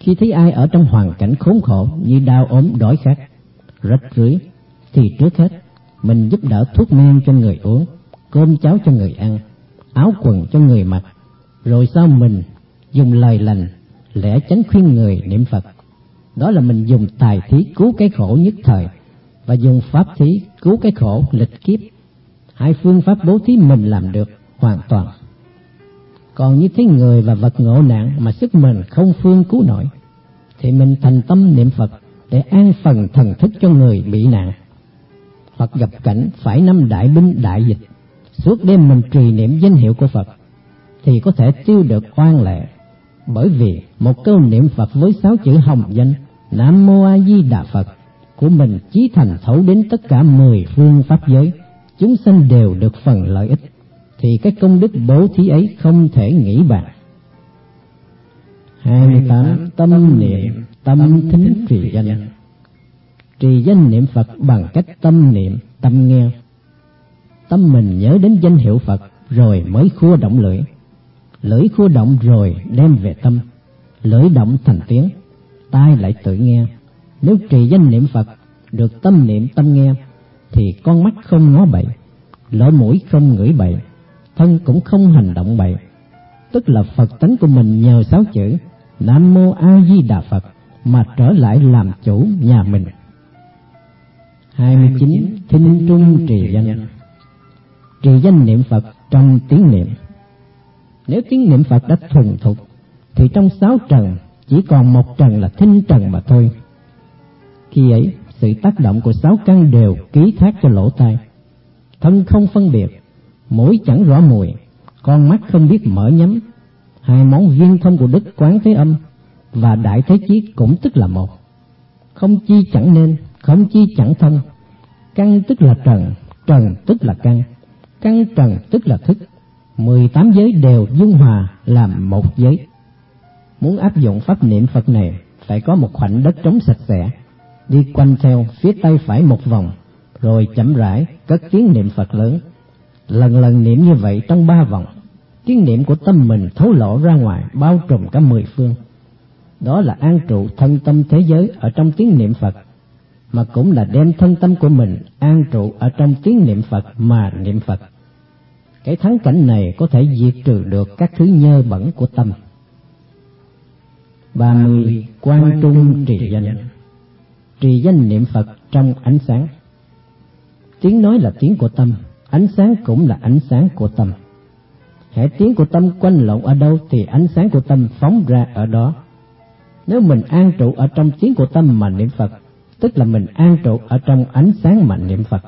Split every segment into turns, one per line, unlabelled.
khi thấy ai ở trong hoàn cảnh khốn khổ như đau ốm, đói khát, rách rưới, thì trước hết mình giúp đỡ thuốc men cho người uống, cơm cháo cho người ăn, áo quần cho người mặc, rồi sau mình dùng lời lành, lẽ chánh khuyên người niệm Phật. Đó là mình dùng tài thí cứu cái khổ nhất thời, và dùng pháp thí cứu cái khổ lịch kiếp. Hai phương pháp bố thí mình làm được hoàn toàn. Còn như thấy người và vật ngộ nạn mà sức mình không phương cứu nổi, thì mình thành tâm niệm Phật để an phần thần thức cho người bị nạn. Hoặc gặp cảnh phải năm đại binh đại dịch, suốt đêm mình trì niệm danh hiệu của Phật, thì có thể tiêu được oan lệ. Bởi vì một câu niệm Phật với 6 chữ hồng danh Nam Mô A Di Đà Phật của mình chí thành thấu đến tất cả 10 phương pháp giới, chúng sanh đều được phần lợi ích, thì cái công đức bố thí ấy không thể nghĩ bàn. 28. Tâm niệm, tâm thính trì danh. Trì danh niệm Phật bằng cách tâm niệm, tâm nghe. Tâm mình nhớ đến danh hiệu Phật rồi mới khua động lưỡi, lưỡi khua động rồi đem về tâm, lưỡi động thành tiếng, tai lại tự nghe. Nếu trì danh niệm Phật được tâm niệm tâm nghe, thì con mắt không ngó bậy, lỗ mũi không ngửi bậy, thân cũng không hành động bậy, tức là Phật tánh của mình nhờ 6 chữ Nam Mô A Di Đà Phật mà trở lại làm chủ nhà mình. 29. Thinh trung trì danh. Trì danh niệm Phật trong tiếng niệm. Nếu tiếng niệm Phật đã thuần thục, thì trong 6 trần chỉ còn một trần là thinh trần mà thôi. Khi ấy, sự tác động của 6 căn đều ký thác cho lỗ tai, thân không phân biệt, mũi chẳng rõ mùi, con mắt không biết mở nhắm, 2 món viên thông của Đức Quán Thế Âm và Đại Thế Chí cũng tức là một. Không chi chẳng nên, không chi chẳng thông. Căn tức là trần, trần tức là căn, căn trần tức là thức. 18 giới đều dung hòa làm một giới. Muốn áp dụng pháp niệm Phật này, phải có một khoảnh đất trống sạch sẽ, đi quanh theo phía tay phải một vòng, rồi chậm rãi cất tiếng niệm Phật lớn. Lần lần niệm như vậy trong 3 vòng, tiếng niệm của tâm mình thấu lộ ra ngoài, bao trùm cả 10 phương. Đó là an trụ thân tâm thế giới ở trong tiếng niệm Phật, mà cũng là đem thân tâm của mình an trụ ở trong tiếng niệm Phật mà niệm Phật. Cái thắng cảnh này có thể diệt trừ được các thứ nhơ bẩn của tâm. 30. Quang trung trì danh. Trì danh niệm Phật trong ánh sáng. Tiếng nói là tiếng của tâm, ánh sáng cũng là ánh sáng của tâm. Hễ tiếng của tâm quanh lộn ở đâu thì ánh sáng của tâm phóng ra ở đó. Nếu mình an trụ ở trong tiếng của tâm mà niệm Phật, tức là mình an trụ ở trong ánh sáng mà niệm Phật.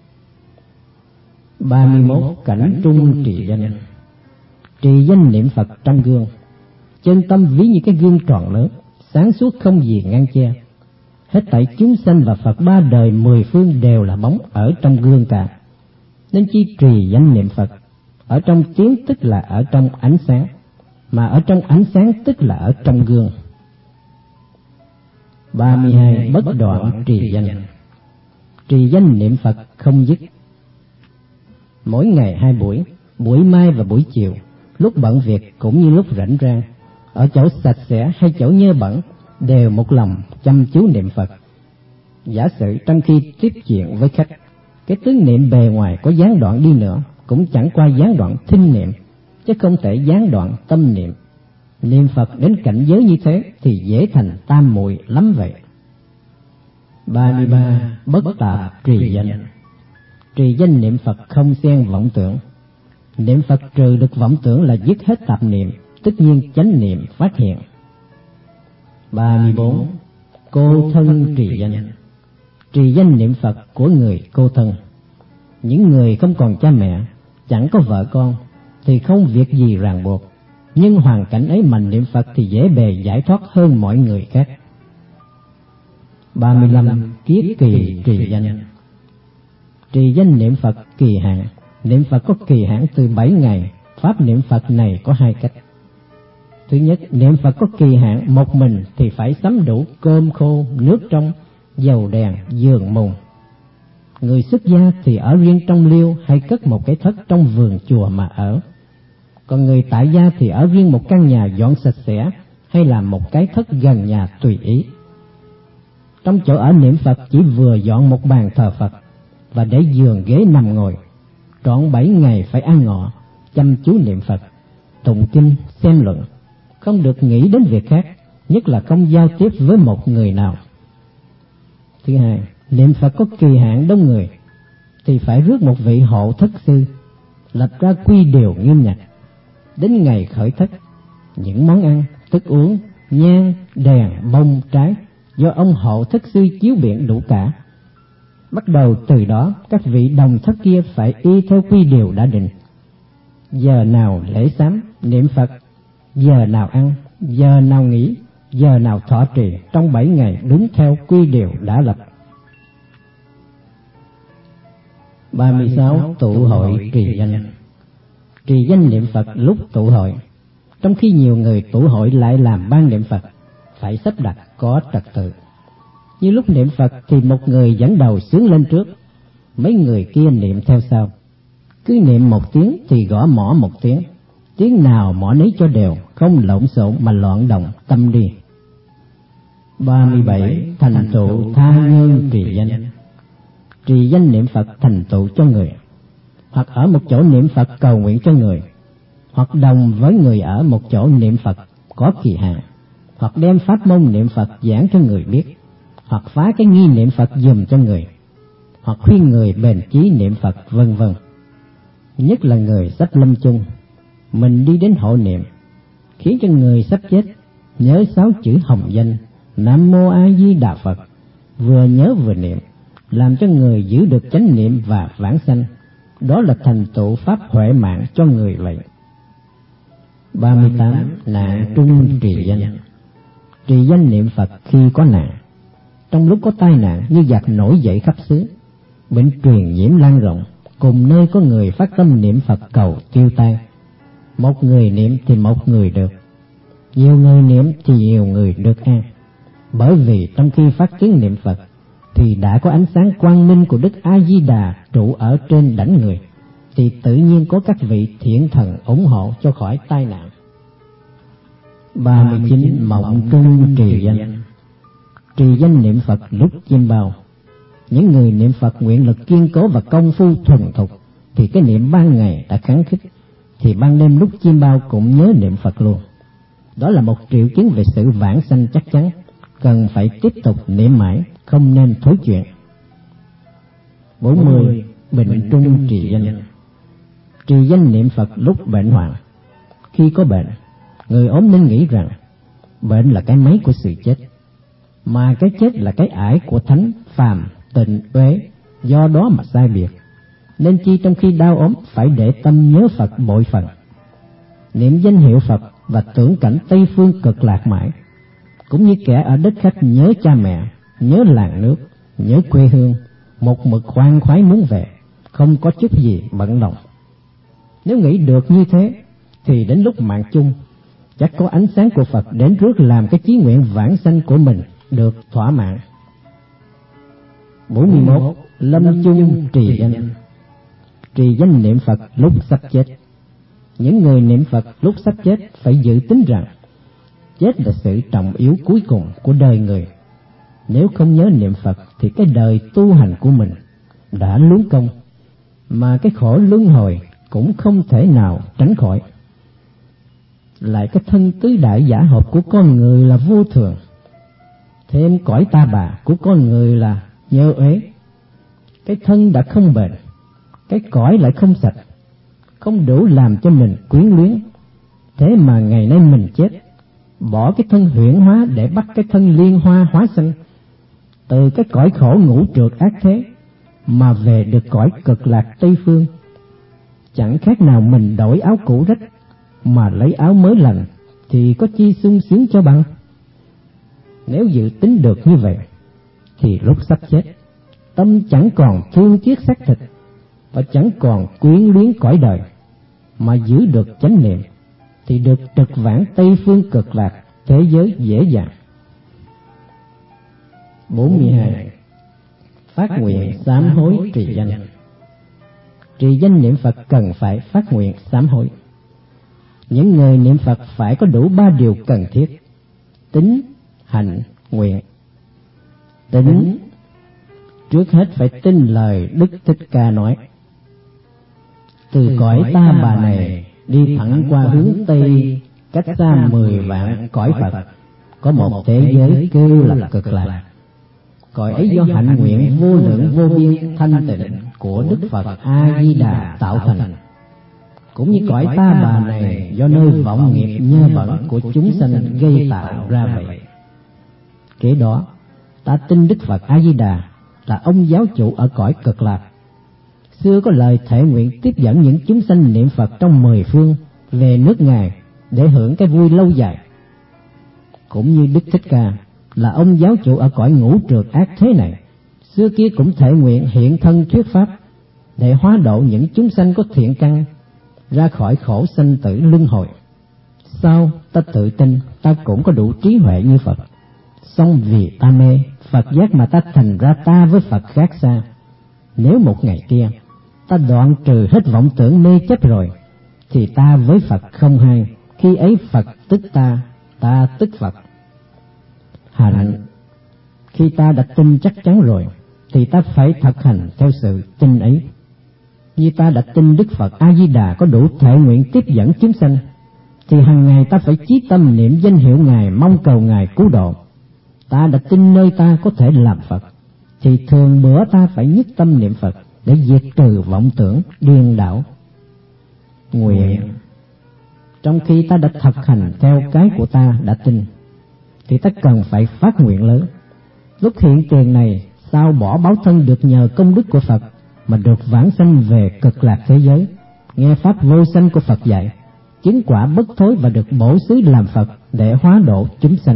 31. Cảnh trung trì danh. Trì danh niệm Phật trong gương. Chân tâm ví như cái gương tròn lớn, sáng suốt không gì ngăn che. Hết thảy chúng sanh và Phật 3 đời 10 phương đều là bóng ở trong gương cả. Nên chi trì danh niệm Phật. Ở trong tiếng tức là ở trong ánh sáng, mà ở trong ánh sáng tức là ở trong gương. 32. Bất đoạn trì danh. Trì danh niệm Phật không dứt. Mỗi ngày 2 buổi, buổi mai và buổi chiều, lúc bận việc cũng như lúc rảnh rang, ở chỗ sạch sẽ hay chỗ nhơ bẩn, đều một lòng chăm chú niệm Phật. Giả sử trong khi tiếp chuyện với khách, cái tướng niệm bề ngoài có gián đoạn đi nữa, cũng chẳng qua gián đoạn thinh niệm, chứ không thể gián đoạn tâm niệm. Niệm Phật đến cảnh giới như thế thì dễ thành tam muội lắm vậy. 33. Bất tạp trì danh. Trì danh niệm Phật không xen vọng tưởng. Niệm Phật trừ được vọng tưởng là dứt hết tạp niệm, tất nhiên chánh niệm phát hiện. 34. Cô thân trì danh. Trì danh niệm Phật của người cô thân. Những người không còn cha mẹ, chẳng có vợ con, thì không việc gì ràng buộc, nhưng hoàn cảnh ấy mà niệm Phật thì dễ bề giải thoát hơn mọi người khác. 35. Kiết kỳ trì danh. Trì danh niệm Phật kỳ hạn. Niệm Phật có kỳ hạn từ 7 ngày. Pháp niệm Phật này có 2 cách. Thứ nhất, niệm Phật có kỳ hạn một mình thì phải sắm đủ cơm khô, nước trong, dầu đèn, giường mùng. Người xuất gia thì ở riêng trong liêu hay cất một cái thất trong vườn chùa mà ở. Còn người tại gia thì ở riêng một căn nhà dọn sạch sẽ, hay làm một cái thất gần nhà tùy ý. Trong chỗ ở niệm Phật chỉ vừa dọn một bàn thờ Phật và để giường ghế nằm ngồi, trọn 7 ngày phải ăn ngọ, chăm chú niệm Phật, tụng kinh, xem luận, không được nghĩ đến việc khác, nhất là không giao tiếp với một người nào. Thứ hai, niệm Phật có kỳ hạn đông người thì phải rước một vị hộ thất sư, lập ra quy điều nghiêm ngặt. Đến ngày khởi thất, những món ăn, thức uống, nhang, đèn, bông, trái do ông hộ thất sư chiếu biện đủ cả. Bắt đầu từ đó, các vị đồng thất kia phải y theo quy điều đã định. Giờ nào lễ sám, niệm Phật, giờ nào ăn, giờ nào nghỉ, giờ nào thọ trì trong 7 ngày đúng theo quy điều đã lập. 36. Tụ hội trì danh. Trì danh niệm Phật lúc tụ hội. Trong khi nhiều người tụ hội lại làm ban niệm Phật, phải sắp đặt có trật tự. Như lúc niệm Phật thì một người dẫn đầu xướng lên trước, mấy người kia niệm theo sau. Cứ niệm một tiếng thì gõ mõ một tiếng, tiếng nào mõ nấy cho đều, không lộn xộn mà loạn động tâm đi. 37. Thành tựu tha nhân trì danh. Trì danh niệm Phật thành tựu cho người, hoặc ở một chỗ niệm Phật cầu nguyện cho người, hoặc đồng với người ở một chỗ niệm Phật có kỳ hạn, hoặc đem pháp môn niệm Phật giảng cho người biết, hoặc phá cái nghi niệm Phật dùm cho người, hoặc khuyên người bền chí niệm Phật, vân vân. Nhất là người sắp lâm chung, mình đi đến hộ niệm, khiến cho người sắp chết nhớ 6 chữ hồng danh Nam Mô A Di Đà Phật, vừa nhớ vừa niệm, làm cho người giữ được chánh niệm và vãng sanh. Đó là thành tựu pháp huệ mạng cho người vậy. 38. Nạn trung trì danh. Trì danh niệm Phật khi có nạn. Trong lúc có tai nạn như giặc nổi dậy khắp xứ, bệnh truyền nhiễm lan rộng, cùng nơi có người phát tâm niệm Phật cầu tiêu tai. Một người niệm thì một người được, nhiều người niệm thì nhiều người được an. Bởi vì trong khi phát tiếng niệm Phật thì đã có ánh sáng quang minh của Đức A Di Đà trụ ở trên đảnh người, thì tự nhiên có các vị thiện thần ủng hộ cho khỏi tai nạn. 39. Mộng trung trì danh. Trì danh niệm Phật lúc chiêm bao. Những người niệm Phật nguyện lực kiên cố và công phu thuần thục thì cái niệm ban ngày đã kháng khích, thì ban đêm lúc chiêm bao cũng nhớ niệm Phật luôn. Đó là một triệu chứng về sự vãng sanh chắc chắn, cần phải tiếp tục niệm mãi, không nên thối chuyện. 40. Bệnh trung trì danh. Trì danh niệm Phật lúc bệnh hoạn. Khi có bệnh, người ốm nên nghĩ rằng bệnh là cái máy của sự chết, mà cái chết là cái ải của thánh, phàm, tịnh, uế, do đó mà sai biệt. Nên chi trong khi đau ốm phải để tâm nhớ Phật bội phần, niệm danh hiệu Phật và tưởng cảnh Tây Phương cực lạc mãi, cũng như kẻ ở đất khách nhớ cha mẹ, nhớ làng nước, nhớ quê hương, một mực khoan khoái muốn về, không có chút gì bận lòng. Nếu nghĩ được như thế thì đến lúc mạng chung chắc có ánh sáng của Phật đến rước làm cái chí nguyện vãng sanh của mình được thỏa mãn. 41. Lâm chung trì danh. Trì danh niệm Phật lúc sắp chết. Những người niệm Phật lúc sắp chết phải dự tính rằng chết là sự trọng yếu cuối cùng của đời người. Nếu không nhớ niệm Phật thì cái đời tu hành của mình đã luống công, mà cái khổ luân hồi cũng không thể nào tránh khỏi. Lại cái thân tứ đại giả hợp của con người là vô thường, thêm cõi ta bà của con người là nhơ uế. Cái thân đã không bền, cái cõi lại không sạch, không đủ làm cho mình quyến luyến. Thế mà ngày nay mình chết, bỏ cái thân huyễn hóa để bắt cái thân liên hoa hóa sanh, từ cái cõi khổ ngũ trượt ác thế mà về được cõi cực lạc Tây Phương. Chẳng khác nào mình đổi áo cũ rách mà lấy áo mới lành, thì có chi sung sướng cho bằng. Nếu dự tính được như vậy thì lúc sắp chết, tâm chẳng còn thương tiếc xác thịt và chẳng còn quyến luyến cõi đời, mà giữ được chánh niệm thì được trực vãng Tây Phương cực lạc thế giới dễ dàng. 42. Phát nguyện sám hối trì danh. Trì danh niệm Phật cần phải phát nguyện sám hối. Những người niệm Phật phải có đủ 3 điều cần thiết tín, hành, nguyện. Tín, trước hết phải tin lời Đức Thích Ca nói. Từ cõi Ta Bà này đi thẳng qua hướng Tây, cách xa 10 vạn cõi Phật, có một thế giới kêu là Cực Lạc. Cõi ấy do hạnh nguyện vô lượng vô biên thanh tịnh của Đức Phật A Di Đà tạo thành. Cũng như cõi Ta Bà này do nơi vọng nghiệp nhơ bẩn của chúng sanh gây tạo ra vậy. Kế đó, ta tin Đức Phật A Di Đà là ông giáo chủ ở cõi Cực Lạc. Xưa có lời thệ nguyện tiếp dẫn những chúng sanh niệm Phật trong 10 phương về nước Ngài để hưởng cái vui lâu dài. Cũng như Đức Thích Ca là ông giáo chủ ở cõi ngũ trượt ác thế này, xưa kia cũng thệ nguyện hiện thân thuyết pháp để hóa độ những chúng sanh có thiện căn ra khỏi khổ sanh tử luân hồi. Sao ta tự tin ta cũng có đủ trí huệ như Phật, song vì ta mê Phật giác mà ta thành ra ta với Phật khác xa. Nếu một ngày kia ta đoạn trừ hết vọng tưởng mê chấp rồi, thì ta với Phật không hai, khi ấy Phật tức ta, ta tức Phật. Hạnh, khi ta đã tin chắc chắn rồi, thì ta phải thực hành theo sự tin ấy. Như ta đã tin Đức Phật A Di Đà có đủ thệ nguyện tiếp dẫn chúng sanh, thì hàng ngày ta phải chí tâm niệm danh hiệu Ngài, mong cầu Ngài cứu độ. Ta đã tin nơi ta có thể làm Phật, thì thường bữa ta phải nhất tâm niệm Phật để diệt trừ vọng tưởng điên đảo. Nguyện, trong khi ta đã thực hành theo cái của ta đã tin, thì ta cần phải phát nguyện lớn. Lúc hiện tiền này, sao bỏ báo thân được nhờ công đức của Phật mà được vãng sanh về Cực Lạc thế giới, nghe pháp vô sanh của Phật dạy, chứng quả bất thối và được bổ xứ làm Phật để hóa độ chúng sanh.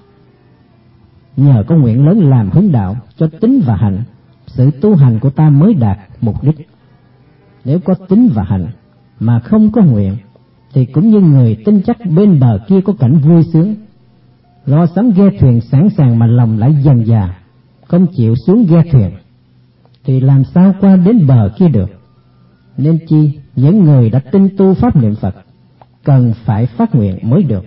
Nhờ có nguyện lớn làm hướng đạo cho tín và hạnh, sự tu hành của ta mới đạt mục đích. Nếu có tín và hạnh mà không có nguyện, thì cũng như người tin chắc bên bờ kia có cảnh vui sướng, lo sắm ghe thuyền sẵn sàng mà lòng lại dần dà, không chịu xuống ghe thuyền, thì làm sao qua đến bờ kia được. Nên chi những người đã tin tu pháp niệm Phật cần phải phát nguyện mới được.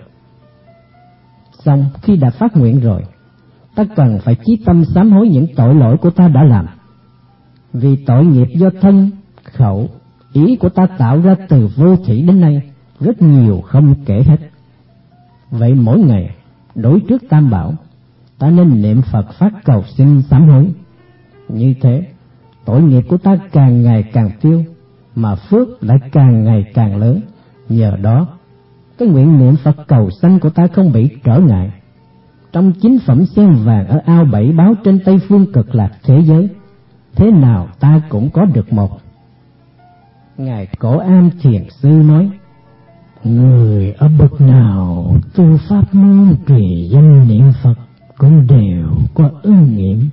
Xong khi đã phát nguyện rồi, ta cần phải chí tâm sám hối những tội lỗi của ta đã làm, vì tội nghiệp do thân, khẩu, ý của ta tạo ra từ vô thủy đến nay rất nhiều không kể hết. Vậy mỗi ngày đối trước Tam Bảo, ta nên niệm Phật phát cầu xin sám hối. Như thế, tội nghiệp của ta càng ngày càng tiêu, mà phước lại càng ngày càng lớn. Nhờ đó, cái nguyện niệm Phật cầu sanh của ta không bị trở ngại. Trong 9 phẩm sen vàng ở ao 7 báo trên Tây phương Cực Lạc thế giới, thế nào ta cũng có được một. Ngài Cổ Am Thiền Sư nói, người ở bậc nào tu pháp môn trì danh niệm Phật cũng đều có ưng nghiệm.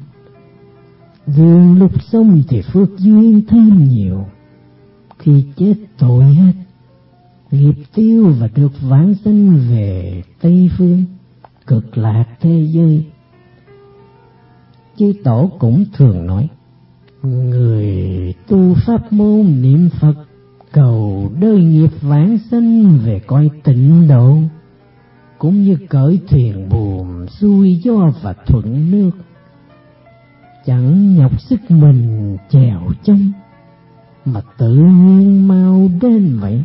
Dương lúc sống thì phước duyên thêm nhiều, khi chết tội hết, nghiệp tiêu và được vãng sanh về Tây phương Cực Lạc thế giới. Chư Tổ cũng thường nói, người tu pháp môn niệm Phật cầu đời nghiệp vãng sanh về cõi tịnh độ, cũng như cởi thuyền buồm xuôi gió và thuận nước, chẳng nhọc sức mình chèo chống, mà tự nhiên mau đến vậy.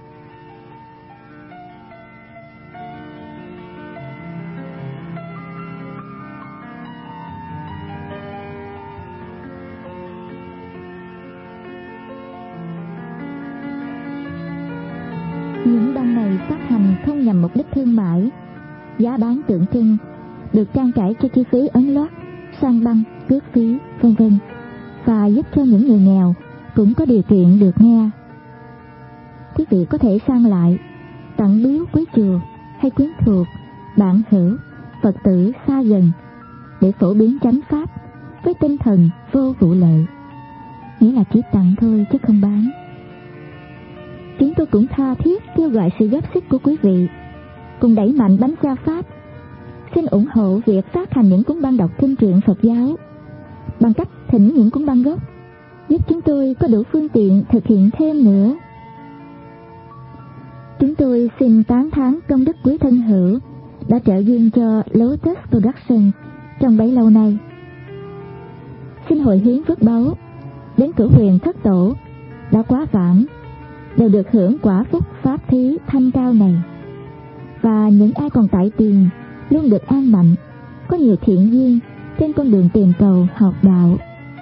Những băng này phát hành không nhằm mục đích thương mại, giá bán tượng trưng, được trang trải cho chi phí ấn loát, sang băng, cước phí, v.v. và giúp cho những người nghèo cũng có điều kiện được nghe. Quý vị có thể sang lại, tặng biếu quý chùa hay quyến thuộc, bạn hữu, Phật tử xa gần để phổ biến chánh pháp với tinh thần vô vụ lợi, nghĩa là chỉ tặng thôi chứ không bán. Chúng tôi cũng tha thiết kêu gọi sự góp sức của quý vị cùng đẩy mạnh bánh cha pháp. Xin ủng hộ việc phát hành những cuốn băng đọc kinh truyện Phật giáo bằng cách thỉnh những cuốn băng gốc, giúp chúng tôi có đủ phương tiện thực hiện thêm nữa. Chúng tôi xin tán thán công đức quý thân hữu đã đã trợ duyên cho Lotus Production trong bấy lâu nay. Xin hồi hướng phước báu đến cửu huyền thất tổ đã quá vãng, đều được hưởng quả phúc pháp thí thanh cao này, và những ai còn tại tiền luôn được an mạnh, có nhiều thiện duyên trên con đường tìm cầu học đạo.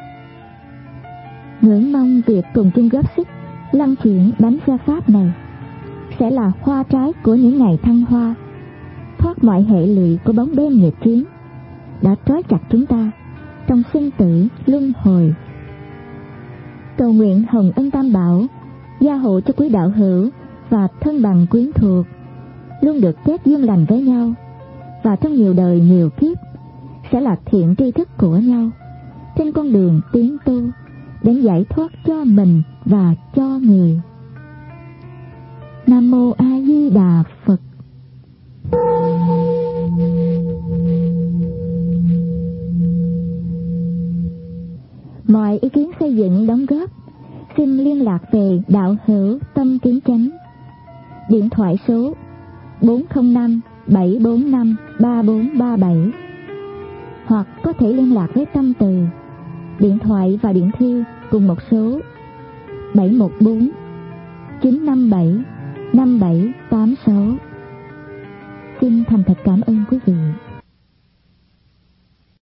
Ngưỡng mong việc cùng chung góp sức lăn chuyển bánh ra pháp này sẽ là hoa trái của những ngày thăng hoa, thoát mọi hệ lụy của bóng đêm nghiệp chướng đã trói chặt chúng ta trong sinh tử luân hồi. Cầu nguyện hồng ân tam bảo gia hộ cho quý đạo hữu và thân bằng quyến thuộc luôn được kết duyên lành với nhau, và trong nhiều đời nhiều kiếp sẽ là thiện tri thức của nhau trên con đường tiến tu đến giải thoát cho mình và cho người. Nam mô A Di Đà Phật. Mọi ý kiến xây dựng đóng góp xin liên lạc về đạo hữu Tâm Kiến Chánh, điện thoại số 405-745-3437, hoặc có thể liên lạc với Tâm Từ, điện thoại và điện thư cùng một số 714-957-5786. Xin thành thật cảm ơn quý vị.